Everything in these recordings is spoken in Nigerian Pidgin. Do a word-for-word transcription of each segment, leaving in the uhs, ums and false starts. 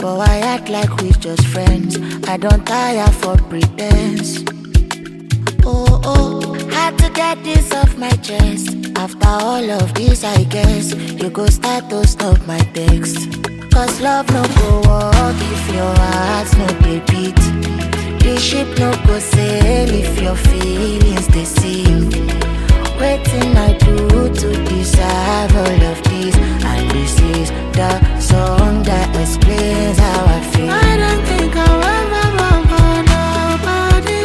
but I act like we just friends. I don't tire for pretense. Oh, oh, had to get this off my chest. After all of this, I guess you go start to stop my text. Cause love no go walk if your heart no dey beat. The ship no go sail if your feelings they sink. Waiting I do to deserve all of this. And this is the song that explains how I feel. I don't think I'll ever love nobody,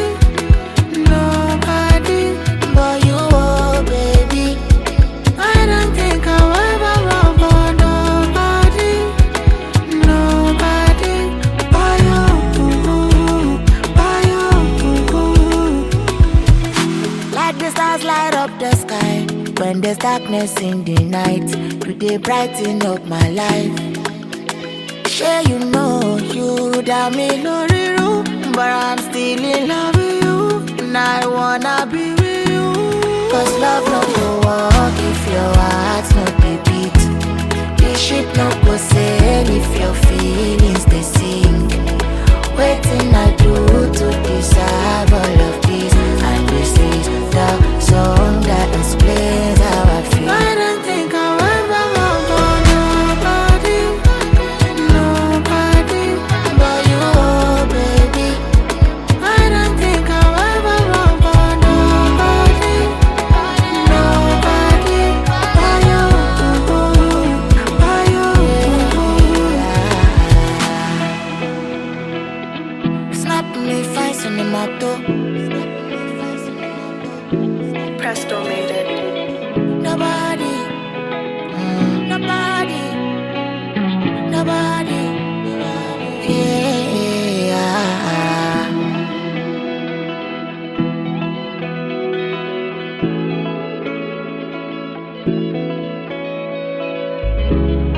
nobody but you, oh baby. I don't think I'll ever love nobody, nobody but you, but you. Like the stars light up the sky when there's darkness in the night. You dey brighten up my life. Sure you know you damn me no real, but I'm still in love with you, and I wanna be with you. Cause love no go walk if your heart no dey beat. The ship no go sail if your feelings they sink. Waiting I do to deserve all of this. And this is the song that explains how I feel. I don't think I'll ever love nobody, nobody but you, oh baby. I don't think I'll ever love nobody, nobody but you, but you. Snap me fine cinemato. Presto made it. Nobody, mm, nobody, nobody, yeah.